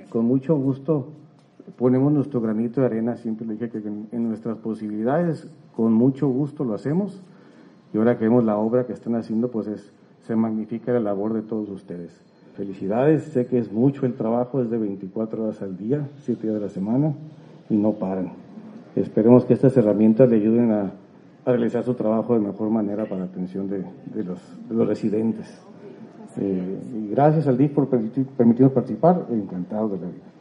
con mucho gusto ponemos nuestro granito de arena. Siempre le dije que en nuestras posibilidades, con mucho gusto lo hacemos, y ahora que vemos la obra que están haciendo, pues se magnifica la labor de todos ustedes. Felicidades, sé que es mucho el trabajo, es de 24 horas al día, 7 días de la semana, y no paran. Esperemos que estas herramientas le ayuden a realizar su trabajo de mejor manera para la atención de los residentes. Y gracias al DIF por permitirnos participar, encantado de la vida.